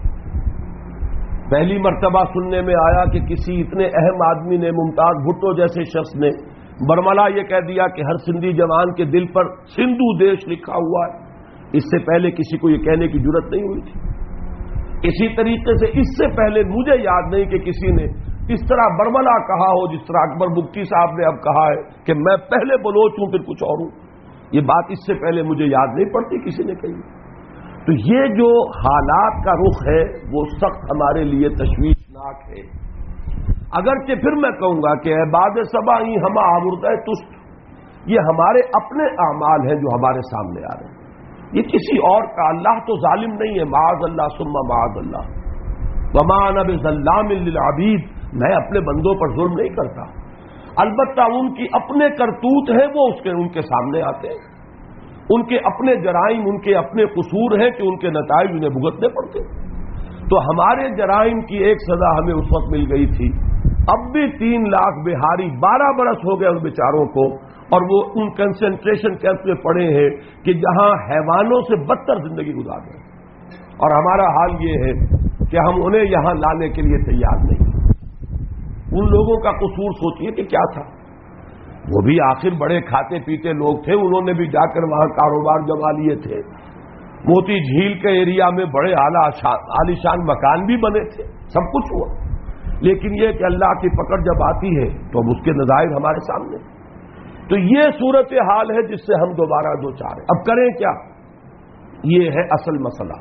پہلی مرتبہ سننے میں آیا کہ کسی اتنے اہم آدمی نے، ممتاز بھٹو جیسے شخص نے برملا یہ کہہ دیا کہ ہر سندھی جوان کے دل پر سندھو دیش لکھا ہوا ہے. اس سے پہلے کسی کو یہ کہنے کی جرت نہیں ہوئی تھی. اسی طریقے سے اس سے پہلے مجھے یاد نہیں کہ کسی نے اس طرح برملا کہا ہو جس طرح اکبر بگٹی صاحب نے اب کہا ہے کہ میں پہلے بلوچ ہوں پھر کچھ اور ہوں. یہ بات اس سے پہلے مجھے یاد نہیں پڑتی کسی نے کہی. تو یہ جو حالات کا رخ ہے وہ سخت ہمارے لیے تشویشناک ہے. اگرچہ پھر میں کہوں گا کہ عباد سبا ہی ہم آوردہ تست، یہ ہمارے اپنے اعمال ہیں جو ہمارے سامنے آ رہے ہیں، یہ کسی اور کا. اللہ تو ظالم نہیں ہے، معاذ اللہ ثم معاذ اللہ. وما انا بظلام للعبید، میں اپنے بندوں پر ظلم نہیں کرتا. البتہ ان کی اپنے کرتوت ہیں وہ اس کے ان کے سامنے آتے ہیں، ان کے اپنے جرائم، ان کے اپنے قصور ہیں کہ ان کے نتائج انہیں بھگتنے پڑتے. تو ہمارے جرائم کی ایک سزا ہمیں اس وقت مل گئی تھی. اب بھی تین لاکھ بہاری بارہ برس ہو گئے ان بیچاروں کو، اور وہ ان کنسنٹریشن کیمپ میں پڑے ہیں کہ جہاں حیوانوں سے بدتر زندگی گزار رہے ہیں. اور ہمارا حال یہ ہے کہ ہم انہیں یہاں لانے کے لیے تیار نہیں. ان لوگوں کا قصور سوچیے کہ کیا تھا. وہ بھی آخر بڑے کھاتے پیتے لوگ تھے، انہوں نے بھی جا کر وہاں کاروبار جما لیے تھے. موتی جھیل کے ایریا میں بڑے اعلیٰ عالیشان مکان بھی بنے تھے، سب کچھ ہوا. لیکن یہ کہ اللہ کی پکڑ جب آتی ہے تو اب اس کے نتائج ہمارے سامنے. تو یہ صورت حال ہے جس سے ہم دوبارہ دو چار ہیں. اب کریں کیا؟ یہ ہے اصل مسئلہ.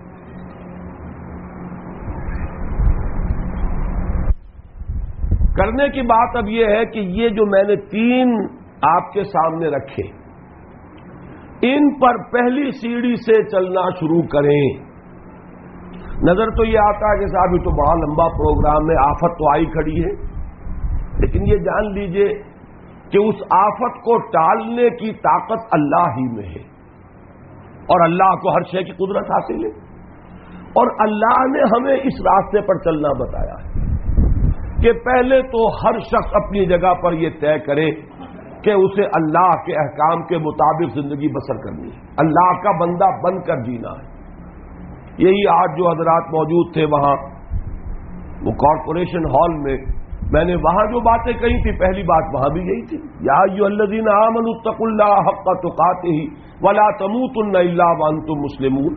کرنے کی بات اب یہ ہے کہ یہ جو میں نے تین آپ کے سامنے رکھے، ان پر پہلی سیڑھی سے چلنا شروع کریں. نظر تو یہ آتا ہے کہ صاحب یہ تو بڑا لمبا پروگرام ہے، آفت تو آئی کھڑی ہے، لیکن یہ جان لیجئے کہ اس آفت کو ٹالنے کی طاقت اللہ ہی میں ہے، اور اللہ کو ہر شے کی قدرت حاصل ہے. اور اللہ نے ہمیں اس راستے پر چلنا بتایا ہے کہ پہلے تو ہر شخص اپنی جگہ پر یہ طے کرے کہ اسے اللہ کے احکام کے مطابق زندگی بسر کرنی ہے، اللہ کا بندہ بن کر جینا ہے۔ یہی آج جو حضرات موجود تھے وہاں وہ کارپوریشن ہال میں، میں نے وہاں جو باتیں کہی تھی پہلی بات وہاں بھی یہی تھی، یا ایھا الذین آمنوا اتقوا اللہ حق تقاتہ ولا تموتن الا وانتم مسلمون۔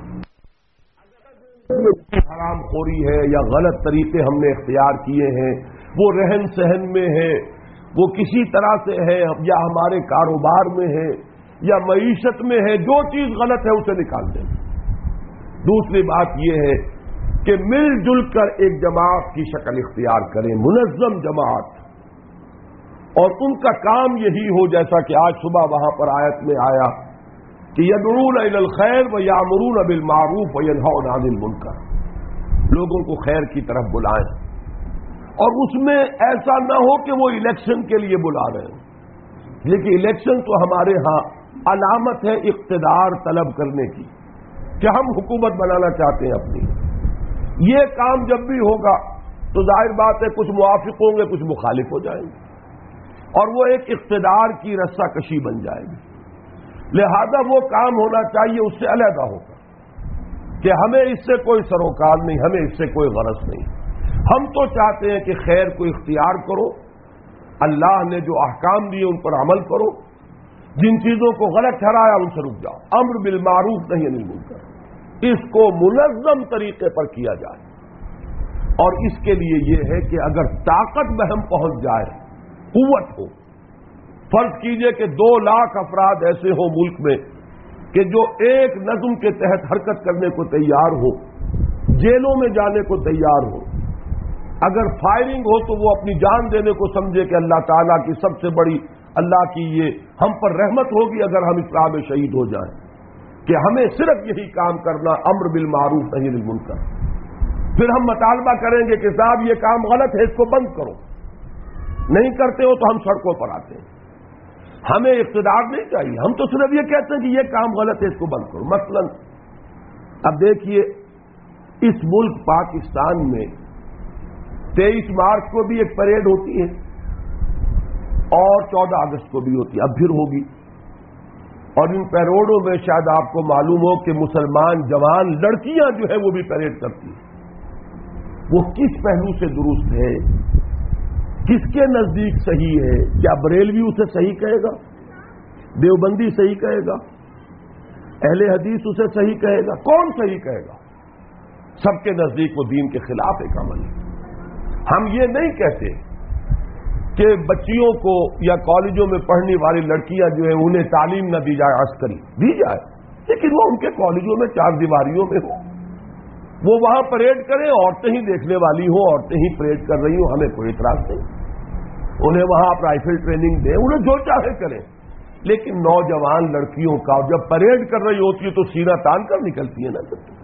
حرام خوری ہے یا غلط طریقے ہم نے اختیار کیے ہیں، وہ رہن سہن میں ہے، وہ کسی طرح سے ہے، یا ہمارے کاروبار میں ہے یا معیشت میں ہے، جو چیز غلط ہے اسے نکال دیں۔ دوسری بات یہ ہے کہ مل جل کر ایک جماعت کی شکل اختیار کریں، منظم جماعت، اور ان کا کام یہی ہو جیسا کہ آج صبح وہاں پر آیت میں آیا کہ یدعون الی الخیر ویامرون بالمعروف وینہون عن المنکر، لوگوں کو خیر کی طرف بلائیں، اور اس میں ایسا نہ ہو کہ وہ الیکشن کے لیے بلا رہے ہیں، لیکن الیکشن تو ہمارے ہاں علامت ہے اقتدار طلب کرنے کی کہ ہم حکومت بنانا چاہتے ہیں اپنی۔ یہ کام جب بھی ہوگا تو ظاہر بات ہے کچھ موافق ہوں گے، کچھ مخالف ہو جائیں گے، اور وہ ایک اقتدار کی رسہ کشی بن جائے گی۔ لہذا وہ کام ہونا چاہیے اس سے علیحدہ ہوگا کہ ہمیں اس سے کوئی سروکار نہیں، ہمیں اس سے کوئی غرض نہیں، ہم تو چاہتے ہیں کہ خیر کو اختیار کرو، اللہ نے جو احکام دیے ان پر عمل کرو، جن چیزوں کو غلط ٹھہرایا ان سے رک جاؤ، امر بالمعروف نہیں انل منکر، اس کو منظم طریقے پر کیا جائے۔ اور اس کے لیے یہ ہے کہ اگر طاقت میں ہم پہنچ جائے، قوت ہو، فرض کیجئے کہ دو لاکھ افراد ایسے ہوں ملک میں کہ جو ایک نظم کے تحت حرکت کرنے کو تیار ہو، جیلوں میں جانے کو تیار ہو، اگر فائرنگ ہو تو وہ اپنی جان دینے کو سمجھے کہ اللہ تعالیٰ کی سب سے بڑی، اللہ کی یہ ہم پر رحمت ہوگی اگر ہم اس راہ میں شہید ہو جائیں، کہ ہمیں صرف یہی کام کرنا، امر بالمعروف نہی عن المنکر۔ پھر ہم مطالبہ کریں گے کہ صاحب یہ کام غلط ہے، اس کو بند کرو، نہیں کرتے ہو تو ہم سڑکوں پر آتے ہیں۔ ہمیں اقتدار نہیں چاہیے، ہم تو صرف یہ کہتے ہیں کہ یہ کام غلط ہے، اس کو بند کرو۔ مثلا اب دیکھیے اس ملک پاکستان میں تیئیس مارچ کو بھی ایک پریڈ ہوتی ہے اور چودہ اگست کو بھی ہوتی ہے، اب پھر ہوگی، اور ان پیروڈوں میں شاید آپ کو معلوم ہو کہ مسلمان جوان لڑکیاں جو ہے وہ بھی پریڈ کرتی ہیں۔ وہ کس پہلو سے درست ہے، کس کے نزدیک صحیح ہے؟ کیا بریلوی اسے صحیح کہے گا؟ دیوبندی صحیح کہے گا؟ اہل حدیث اسے صحیح کہے گا؟ کون صحیح کہے گا؟ سب کے نزدیک وہ دین کے خلاف ایک عمل ہے۔ ہم یہ نہیں کہتے کہ بچیوں کو یا کالجوں میں پڑھنے والی لڑکیاں جو ہیں انہیں تعلیم نہ دی جائے، عسکری دی جائے، لیکن وہ ان کے کالجوں میں چار دیواریوں میں ہو، وہ وہاں پریڈ کریں، عورتیں ہی دیکھنے والی ہوں، عورتیں ہی پریڈ کر رہی ہوں، ہمیں کوئی اعتراض نہیں، انہیں وہاں آپ رائفل ٹریننگ دیں، انہیں جو چاہے کریں، لیکن نوجوان لڑکیوں کا جب پریڈ کر رہی ہوتی ہے تو سینہ تان کر نکلتی ہے نا،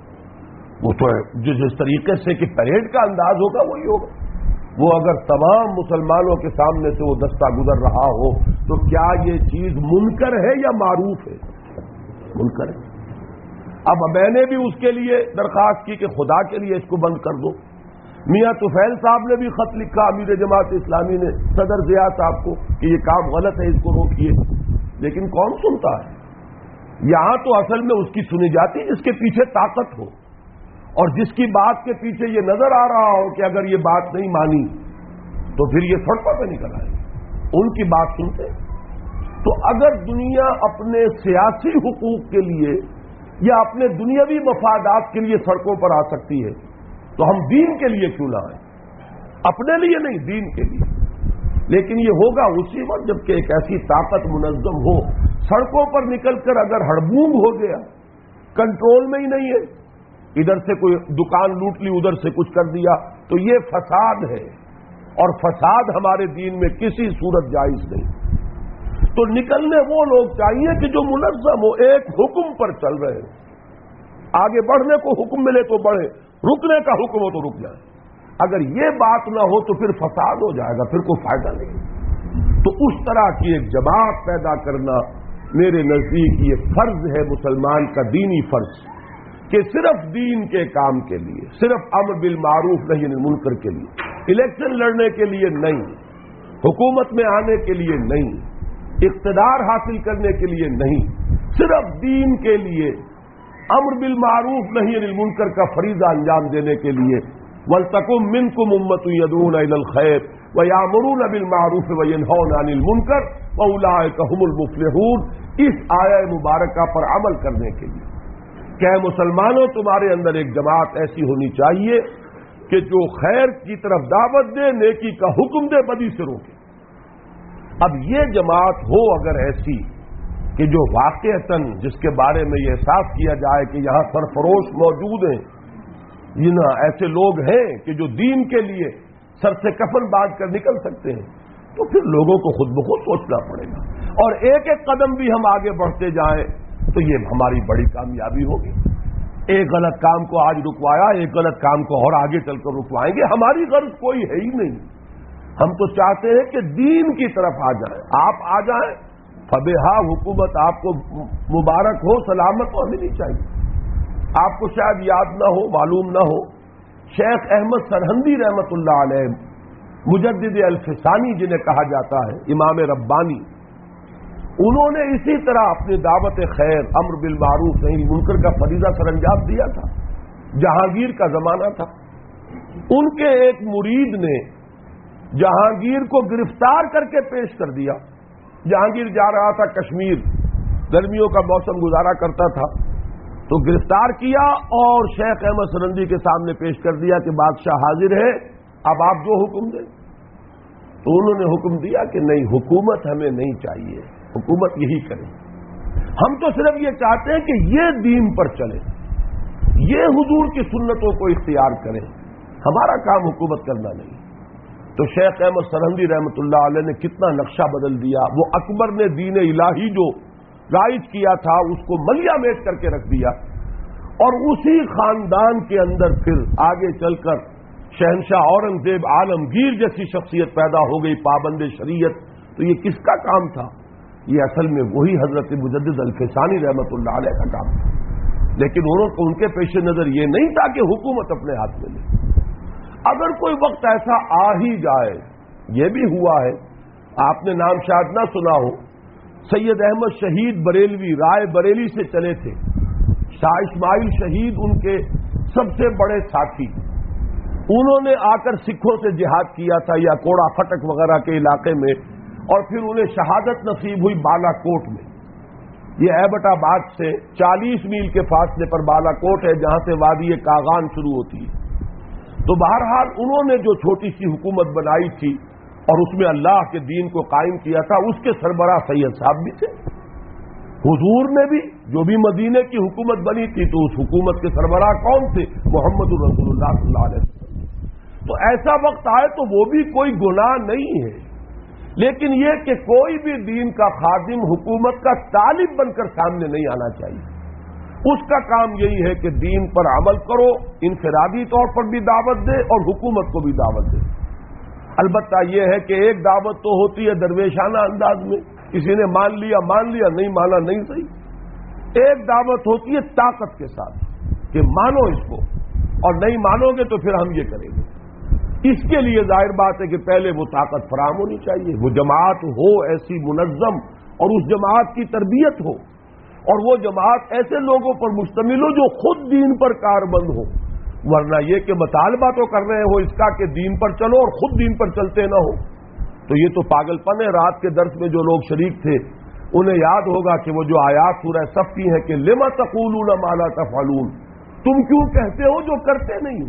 وہ تو جس طریقے سے کہ پریڈ کا انداز ہوگا وہی ہوگا۔ وہ اگر تمام مسلمانوں کے سامنے سے وہ دستہ گزر رہا ہو تو کیا یہ چیز منکر ہے یا معروف ہے؟ منکر ہے۔ اب میں نے بھی اس کے لیے درخواست کی کہ خدا کے لیے اس کو بند کر دو۔ میاں طفیل صاحب نے بھی خط لکھا امیر جماعت اسلامی نے صدر ضیاء صاحب کو کہ یہ کام غلط ہے، اس کو روکیے، لیکن کون سنتا ہے؟ یہاں تو اصل میں اس کی سنی جاتی جس کے پیچھے طاقت ہو، اور جس کی بات کے پیچھے یہ نظر آ رہا ہو کہ اگر یہ بات نہیں مانی تو پھر یہ سڑکوں پہ نکل آئے، ان کی بات سنتے۔ تو اگر دنیا اپنے سیاسی حقوق کے لیے یا اپنے دنیاوی مفادات کے لیے سڑکوں پر آ سکتی ہے تو ہم دین کے لیے کیوں نہ آئیں؟ اپنے لیے نہیں، دین کے لیے۔ لیکن یہ ہوگا اسی وقت جب کہ ایک ایسی طاقت منظم ہو، سڑکوں پر نکل کر اگر ہڑبونگ ہو گیا، کنٹرول میں ہی نہیں ہے، ادھر سے کوئی دکان لوٹ لی، ادھر سے کچھ کر دیا، تو یہ فساد ہے، اور فساد ہمارے دین میں کسی صورت جائز نہیں۔ تو نکلنے وہ لوگ چاہیے کہ جو منظم ہو، ایک حکم پر چل رہے ہیں، آگے بڑھنے کو حکم ملے تو بڑھے، رکنے کا حکم ہو تو رک جائے۔ اگر یہ بات نہ ہو تو پھر فساد ہو جائے گا، پھر کوئی فائدہ نہیں۔ تو اس طرح کی ایک جماعت پیدا کرنا میرے نزدیک یہ فرض ہے مسلمان کا، دینی فرض، کہ صرف دین کے کام کے لیے، صرف امر بالمعروف نہی عن المنکر کے لیے، الیکشن لڑنے کے لیے نہیں، حکومت میں آنے کے لیے نہیں، اقتدار حاصل کرنے کے لیے نہیں، صرف دین کے لیے، امر بالمعروف نہی عن المنکر کا فریضہ انجام دینے کے لیے، وَلْتَكُن مِّنكُمْ أُمَّةٌ يَدْعُونَ إِلَى الْخَيْرِ وَيَأْمُرُونَ بِالْمَعْرُوفِ وَيَنْهَوْنَ عَنِ الْمُنكَرِ وَأُولَٰئِكَ هُمُ الْمُفْلِحُونَ۔ اس آیہ مبارکہ پر عمل کرنے کے لیے کہ مسلمانوں تمہارے اندر ایک جماعت ایسی ہونی چاہیے کہ جو خیر کی طرف دعوت دے، نیکی کا حکم دے، بدی سے روکے۔ اب یہ جماعت ہو اگر ایسی کہ جو واقعتاً جس کے بارے میں یہ احساس کیا جائے کہ یہاں سرفروش موجود ہیں، یہ ایسے لوگ ہیں کہ جو دین کے لیے سر سے کفن باندھ کر نکل سکتے ہیں، تو پھر لوگوں کو خود بخود سوچنا پڑے گا، اور ایک ایک قدم بھی ہم آگے بڑھتے جائیں تو یہ ہماری بڑی کامیابی ہوگی۔ ایک غلط کام کو آج رکوایا، ایک غلط کام کو اور آگے چل کر رکوائیں گے، ہماری غرض کوئی ہے ہی نہیں۔ ہم تو چاہتے ہیں کہ دین کی طرف آ جائیں، آپ آ جائیں، فبہا حکومت آپ کو مبارک ہو، سلامت ہو، ہمیں نہیں چاہیے۔ آپ کو شاید یاد نہ ہو، معلوم نہ ہو، شیخ احمد سرہندی رحمت اللہ علیہ، مجدد الفسانی جنہیں کہا جاتا ہے، امام ربانی، انہوں نے اسی طرح اپنی دعوت خیر، امر بالمعروف نہی عن المنکر کا فریضہ سر انجام دیا تھا۔ جہانگیر کا زمانہ تھا، ان کے ایک مرید نے جہانگیر کو گرفتار کر کے پیش کر دیا۔ جہانگیر جا رہا تھا کشمیر، گرمیوں کا موسم گزارا کرتا تھا، تو گرفتار کیا اور شیخ احمد سرہندی کے سامنے پیش کر دیا کہ بادشاہ حاضر ہے، اب آپ جو حکم دیں۔ تو انہوں نے حکم دیا کہ نہیں، حکومت ہمیں نہیں چاہیے، حکومت یہی کرے، ہم تو صرف یہ چاہتے ہیں کہ یہ دین پر چلے، یہ حضور کی سنتوں کو اختیار کریں، ہمارا کام حکومت کرنا نہیں۔ تو شیخ احمد سرہندی رحمت اللہ علیہ نے کتنا نقشہ بدل دیا۔ وہ اکبر نے دین الہی جو رائج کیا تھا اس کو ملیا میٹ کر کے رکھ دیا، اور اسی خاندان کے اندر پھر آگے چل کر شہنشاہ اورنگزیب عالمگیر جیسی شخصیت پیدا ہو گئی، پابند شریعت۔ تو یہ کس کا کام تھا؟ یہ اصل میں وہی حضرت مجدد الفسانی رحمت اللہ علیہ کا کام تھا، لیکن انہوں کو ان کے پیش نظر یہ نہیں تھا کہ حکومت اپنے ہاتھ میں لے۔ اگر کوئی وقت ایسا آ ہی جائے، یہ بھی ہوا ہے، آپ نے نام شاید نہ سنا ہو، سید احمد شہید بریلوی رائے بریلی سے چلے تھے، شاہ اسماعیل شہید ان کے سب سے بڑے ساتھی، انہوں نے آ کر سکھوں سے جہاد کیا تھا یا کوڑا پھٹک وغیرہ کے علاقے میں، اور پھر انہیں شہادت نصیب ہوئی بالا کوٹ میں۔ یہ ایبٹ آباد سے چالیس میل کے فاصلے پر بالا کوٹ ہے، جہاں سے وادی کاغان شروع ہوتی ہے۔ تو بہرحال انہوں نے جو چھوٹی سی حکومت بنائی تھی اور اس میں اللہ کے دین کو قائم کیا تھا، اس کے سربراہ سید صاحب بھی تھے، حضور نے بھی جو بھی مدینے کی حکومت بنی تھی تو اس حکومت کے سربراہ کون تھے؟ محمد رسول اللہ صلی اللہ علیہ وسلم۔ تو ایسا وقت آئے تو وہ بھی کوئی گناہ نہیں ہے، لیکن یہ کہ کوئی بھی دین کا خادم حکومت کا طالب بن کر سامنے نہیں آنا چاہیے۔ اس کا کام یہی ہے کہ دین پر عمل کرو، انفرادی طور پر بھی دعوت دے اور حکومت کو بھی دعوت دے۔ البتہ یہ ہے کہ ایک دعوت تو ہوتی ہے درویشانہ انداز میں، کسی نے مان لیا مان لیا، نہیں مانا نہیں صحیح۔ ایک دعوت ہوتی ہے طاقت کے ساتھ کہ مانو اس کو، اور نہیں مانو گے تو پھر ہم یہ کریں گے۔ اس کے لیے ظاہر بات ہے کہ پہلے وہ طاقت فراہم ہونی چاہیے، وہ جماعت ہو ایسی منظم، اور اس جماعت کی تربیت ہو، اور وہ جماعت ایسے لوگوں پر مشتمل ہو جو خود دین پر کاربند ہو، ورنہ یہ کہ مطالبہ تو کر رہے ہو اس کا کہ دین پر چلو اور خود دین پر چلتے نہ ہو، تو یہ تو پاگل پن ہے۔ رات کے درس میں جو لوگ شریک تھے انہیں یاد ہوگا کہ وہ جو آیات سورہ صف کی ہیں کہ لما تقولون ما لا تفعلون، تم کیوں کہتے ہو جو کرتے نہیں۔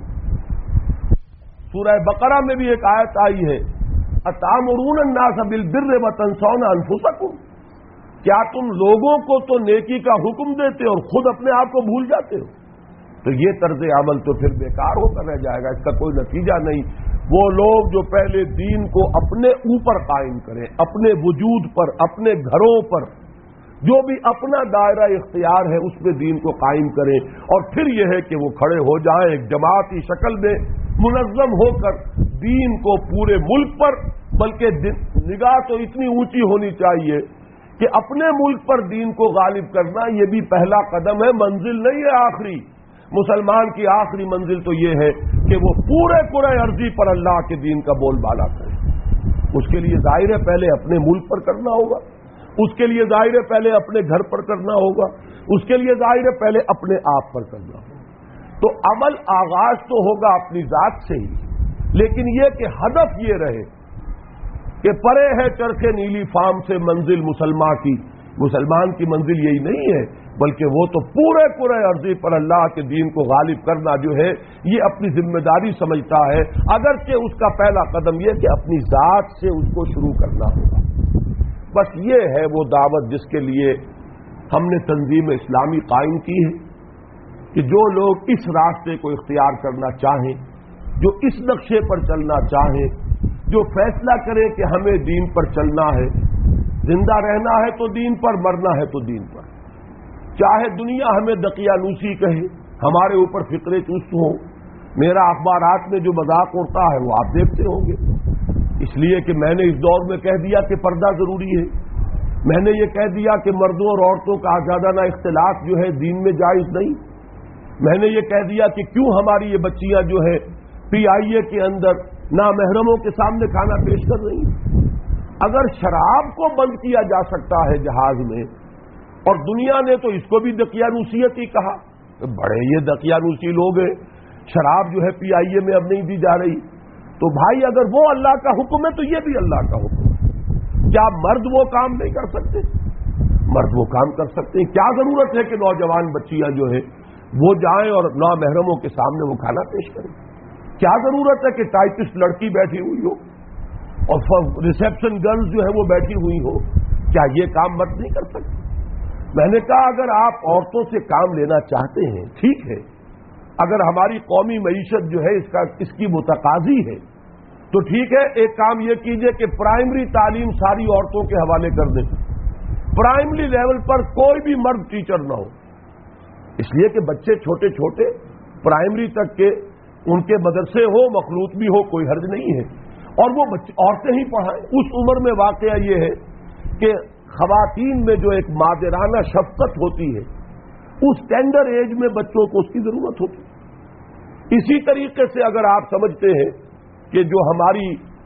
سورہ بقرہ میں بھی ایک آیت آئی ہے، اتامرون الناس بالبر وتنسون انفسکم، کیا تم لوگوں کو تو نیکی کا حکم دیتے اور خود اپنے آپ کو بھول جاتے ہو؟ تو یہ طرز عمل تو پھر بیکار ہو کر رہ جائے گا، اس کا کوئی نتیجہ نہیں۔ وہ لوگ جو پہلے دین کو اپنے اوپر قائم کریں، اپنے وجود پر، اپنے گھروں پر، جو بھی اپنا دائرہ اختیار ہے اس میں دین کو قائم کریں، اور پھر یہ ہے کہ وہ کھڑے ہو جائیں ایک جماعتی شکل میں منظم ہو کر دین کو پورے ملک پر، بلکہ نگاہ تو اتنی اونچی ہونی چاہیے کہ اپنے ملک پر دین کو غالب کرنا یہ بھی پہلا قدم ہے، منزل نہیں ہے آخری۔ مسلمان کی آخری منزل تو یہ ہے کہ وہ پورے پورے عرضی پر اللہ کے دین کا بول بالا کرے۔ اس کے لیے ظاہر ہے پہلے اپنے ملک پر کرنا ہوگا، اس کے لیے ظاہر ہے پہلے اپنے گھر پر کرنا ہوگا، اس کے لیے ظاہر ہے پہلے اپنے آپ پر کرنا ہوگا۔ تو عمل آغاز تو ہوگا اپنی ذات سے ہی، لیکن یہ کہ ہدف یہ رہے کہ پرے ہے چرخ نیلی فام سے منزل مسلمان کی، مسلمان کی منزل یہی نہیں ہے بلکہ وہ تو پورے پورے عرضی پر اللہ کے دین کو غالب کرنا جو ہے یہ اپنی ذمہ داری سمجھتا ہے، اگرچہ اس کا پہلا قدم یہ کہ اپنی ذات سے اس کو شروع کرنا ہوگا۔ بس یہ ہے وہ دعوت جس کے لیے ہم نے تنظیم اسلامی قائم کی ہے کہ جو لوگ اس راستے کو اختیار کرنا چاہیں، جو اس نقشے پر چلنا چاہیں، جو فیصلہ کرے کہ ہمیں دین پر چلنا ہے، زندہ رہنا ہے تو دین پر، مرنا ہے تو دین پر، چاہے دنیا ہمیں دقیانوسی کہے، ہمارے اوپر فکرے چست ہوں، میرا اخبارات میں جو مذاق اڑتا ہے وہ آپ دیکھتے ہوں گے، اس لیے کہ میں نے اس دور میں کہہ دیا کہ پردہ ضروری ہے، میں نے یہ کہہ دیا کہ مردوں اور عورتوں کا آزادانہ اختلاط جو ہے دین میں جائز نہیں، میں نے یہ کہہ دیا کہ کیوں ہماری یہ بچیاں جو ہے پی آئی اے کے اندر نامحرموں کے سامنے کھانا پیش کر رہی ہیں۔ اگر شراب کو بند کیا جا سکتا ہے جہاز میں، اور دنیا نے تو اس کو بھی دقیانوسیت ہی کہا، بڑے یہ دقیانوسی لوگ ہیں، شراب جو ہے پی آئی اے میں اب نہیں دی جا رہی، تو بھائی اگر وہ اللہ کا حکم ہے تو یہ بھی اللہ کا حکم ہے۔ کیا مرد وہ کام نہیں کر سکتے؟ مرد وہ کام کر سکتے ہیں۔ کیا ضرورت ہے کہ نوجوان بچیاں جو ہے وہ جائیں اور نامحرموں کے سامنے وہ کھانا پیش کریں؟ کیا ضرورت ہے کہ ٹائپسٹ لڑکی بیٹھی ہوئی ہو اور ریسیپشن گرلز جو ہے وہ بیٹھی ہوئی ہو؟ کیا یہ کام مرد نہیں کر سکتے؟ میں نے کہا اگر آپ عورتوں سے کام لینا چاہتے ہیں ٹھیک ہے، اگر ہماری قومی معیشت جو ہے اس کا اس کی متقاضی ہے تو ٹھیک ہے، ایک کام یہ کیجئے کہ پرائمری تعلیم ساری عورتوں کے حوالے کر دیں، پرائمری لیول پر کوئی بھی مرد ٹیچر نہ ہو، اس لیے کہ بچے چھوٹے چھوٹے پرائمری تک کے ان کے مدرسے ہو، مخلوط بھی ہو، کوئی حرج نہیں ہے، اور وہ عورتیں ہی پڑھائیں۔ اس عمر میں واقعہ یہ ہے کہ خواتین میں جو ایک مادرانہ شفقت ہوتی ہے، اس ٹینڈر ایج میں بچوں کو اس کی ضرورت ہوتی ہے۔ اسی طریقے سے اگر آپ سمجھتے ہیں کہ جو ہماری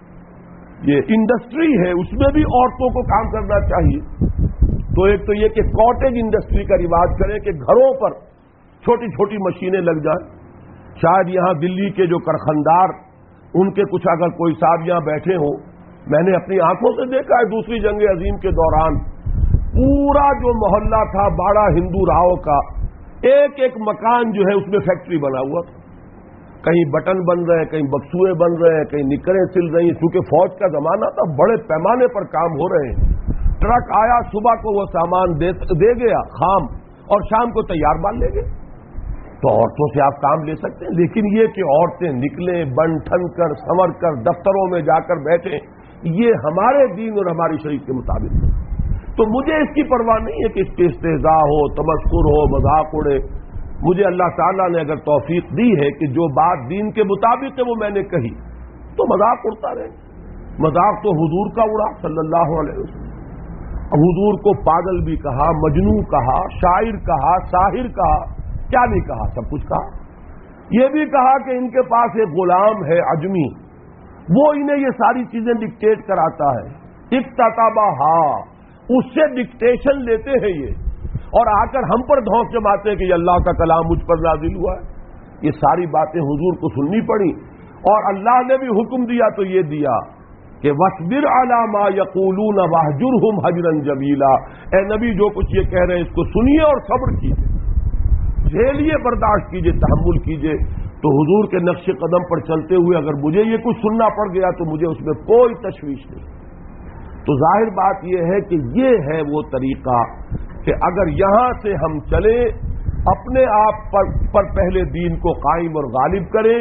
یہ انڈسٹری ہے اس میں بھی عورتوں کو کام کرنا چاہیے، تو ایک تو یہ کہ کاٹیج انڈسٹری کا رواج کریں کہ گھروں پر چھوٹی چھوٹی مشینیں لگ جائیں۔ شاید یہاں دلی کے جو کارخاندار ان کے کچھ اگر کوئی صاحب یہاں بیٹھے ہوں، میں نے اپنی آنکھوں سے دیکھا ہے دوسری جنگ عظیم کے دوران پورا جو محلہ تھا باڑا ہندو راؤ کا، ایک ایک مکان جو ہے اس میں فیکٹری بنا ہوا تھا، کہیں بٹن بن رہے ہیں، کہیں بکسوئے بن رہے ہیں، کہیں نکریں سل رہی ہیں، کیونکہ فوج کا زمانہ تھا، بڑے پیمانے پر کام ہو رہے ہیں۔ ٹرک آیا، صبح کو وہ سامان دے, دے گیا خام، اور شام کو تیار مال لے گئے۔ تو عورتوں سے آپ کام لے سکتے ہیں، لیکن یہ کہ عورتیں نکلیں بن ٹھن کر سنور کر دفتروں میں جا کر بیٹھیں، یہ ہمارے دین اور ہماری شریعت کے مطابق ہے۔ تو مجھے اس کی پرواہ نہیں ہے کہ اس کے استہزاء ہو، تمسخر ہو، مذاق اڑے۔ مجھے اللہ تعالیٰ نے اگر توفیق دی ہے کہ جو بات دین کے مطابق ہے وہ میں نے کہی، تو مذاق اڑتا رہے۔ مذاق تو حضور کا اڑا صلی اللہ علیہ وسلم، حضور کو پاگل بھی کہا، مجنوں کہا، شاعر کہا، ساحر کہا، کیا نہیں کہا، سب کچھ کہا۔ یہ بھی کہا کہ ان کے پاس ایک غلام ہے عجمی، وہ انہیں یہ ساری چیزیں ڈکٹیٹ کراتا ہے، اکتتبہا، اس سے ڈکٹیشن لیتے ہیں یہ، اور آ کر ہم پر دھونس جماتے ہیں کہ یہ اللہ کا کلام مجھ پر نازل ہوا ہے۔ یہ ساری باتیں حضور کو سننی پڑی، اور اللہ نے بھی حکم دیا تو یہ دیا کہ وَاصْبِرْ عَلَىٰ مَا يَقُولُونَ وَاهْجُرْهُمْ هَجْرًا جَمِيلًا، اے نبی جو کچھ یہ کہہ رہے ہیں اس کو سنیے اور صبر کیجیے، جھیلیے، برداشت کیجیے، تحمل کیجیے۔ تو حضور کے نقش قدم پر چلتے ہوئے اگر مجھے یہ کچھ سننا پڑ گیا تو مجھے اس میں کوئی تشویش نہیں۔ تو ظاہر بات یہ ہے کہ یہ ہے وہ طریقہ کہ اگر یہاں سے ہم چلیں، اپنے آپ پر, پر پہلے دین کو قائم اور غالب کریں،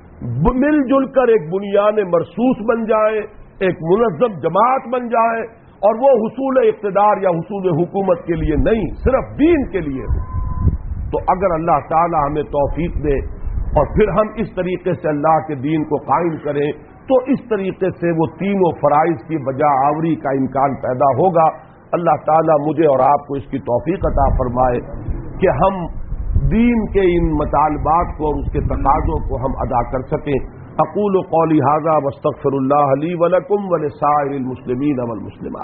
مل جل کر ایک بنیان مرصوص بن جائیں، ایک منظم جماعت بن جائے، اور وہ حصول اقتدار یا حصول حکومت کے لیے نہیں، صرف دین کے لیے ہو۔ تو اگر اللہ تعالی ہمیں توفیق دے اور پھر ہم اس طریقے سے اللہ کے دین کو قائم کریں تو اس طریقے سے وہ تینوں فرائض کی بجا آوری کا امکان پیدا ہوگا۔ اللہ تعالیٰ مجھے اور آپ کو اس کی توفیق عطا فرمائے کہ ہم دین کے ان مطالبات کو اور اس کے تقاضوں کو ہم ادا کر سکیں۔ اقول قولی ھذا واستغفر اللہ لی ولکم ولسائر المسلمین والمسلمات۔